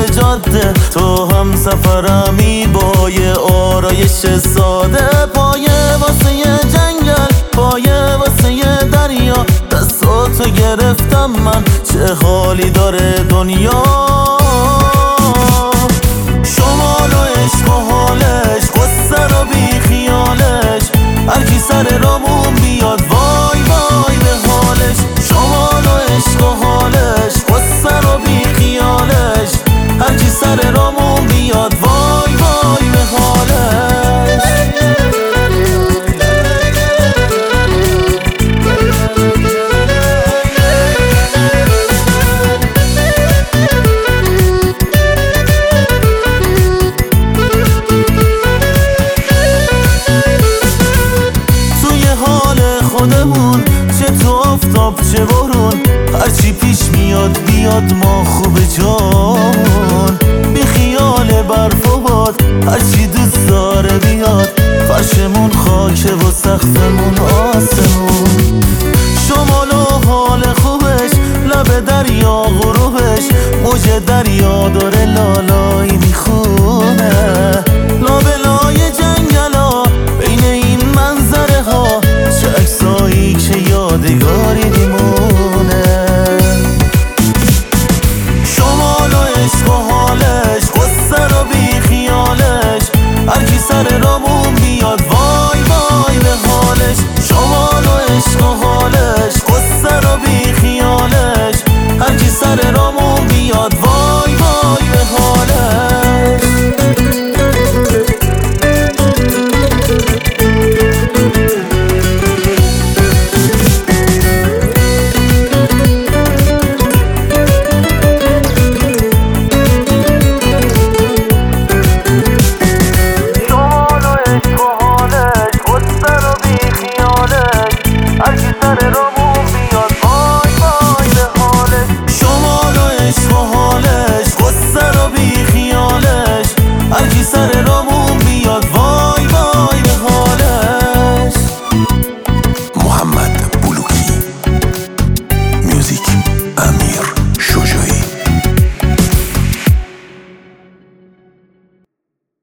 جاده، تو هم سفرمی با یه آرایش ساده. پایه واسه جنگل، پایه واسه دریا، دستاتو گرفتم من، چه حالی داره دنیا. شمال و عشق و حالش، قصه رو بی خیالش، هرکی سر رامون بیاد وای وای به حالش. شمال و عشق و حالش، قصه رو بی خیالش، هرکی سر رامون بیاد وای وای به حالش. خودمون چه تو آفتاب چه بارون، هرچی پیش میاد بیاد ما خوب جان. بی خیال برف و باد، هرچی دوست داره بیاد، فرشمون خاکه و سقفمون آسمون. شمال و حال خوبش، لب دریا غروبش، موج دریا داره لالایی میخون.